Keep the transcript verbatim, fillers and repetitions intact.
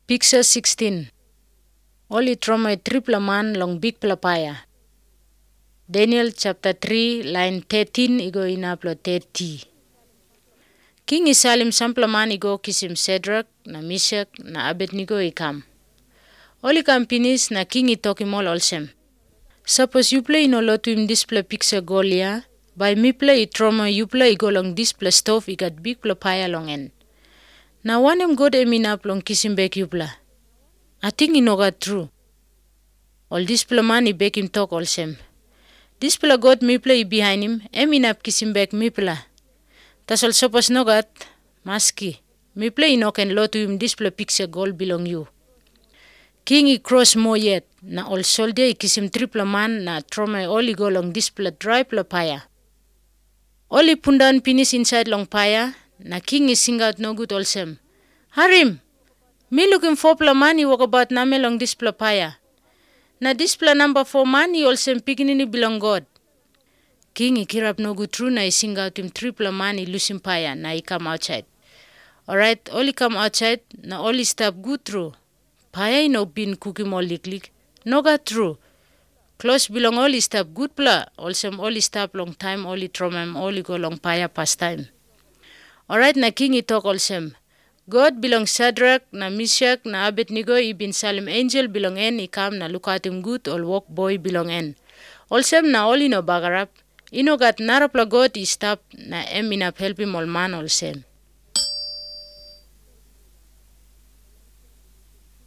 Picture sixteen. Oli trauma triple man long big plapaya. Daniel chapter three line thirteen igo inaplo thirty. King isalim samplaman igo kisim Shadrach na Meshach na Abednego ikam. Oli kam pinis na king itokimol olsem. Suppose you play no lot to display picture golia, by me play trauma you play go long display stove igat big plapaya long end. Na wanem god eminap long kisim bek yupla. I think inoga true. All display man i bek him talk olsem. Display god me play behind him, eminap kisim bek me pla. Tasol suppose nogat, maski. Me play inoken lot to him display picture gold belong you. King i cross more yet, na all soldier i kisim triple man na trauma oli go long display dry plapaya. Oli pundan finish inside long paya, na king is sing out no good olsem. Harim, me looking for pla money walk about name long this plapaya. Na display number four money olsem piginini belong God. King i kirap no good true na I sing out him triple money losing paya na I come outside. Alright, oli come outside na oli stop good true. Paya no bin cookie more lick no got true. Close belong oli stop good pla olsem oli stop long time oli trauma oli go long paya past time. Alright na king i talk olsem. God belong Shadrach na Meshach na Abednego i bin salim angel belong en i kam na look at him good all work boy belong en. Olsem na oli no bagarap. Ino gat narapla God i stop na em inap help him all man olsem.